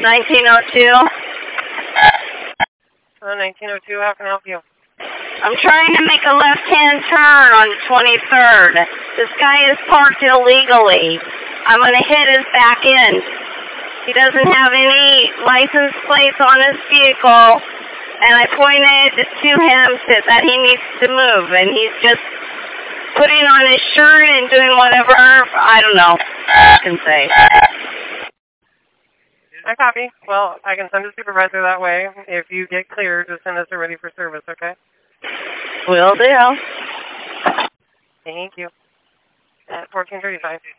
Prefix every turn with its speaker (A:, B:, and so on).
A: 1902.
B: 1902, how can I help you?
A: I'm trying to make a left-hand turn on 23rd. This guy is parked illegally. I'm going to hit his back end. He doesn't have any license plates on his vehicle, and I pointed to him that he needs to move, and he's just putting on his shirt and doing whatever, I don't know, I can say.
B: I copy. Well, I can send a supervisor that way. If you get cleared, just send us a ready for service, okay?
A: Will do.
B: Thank you. At 1435.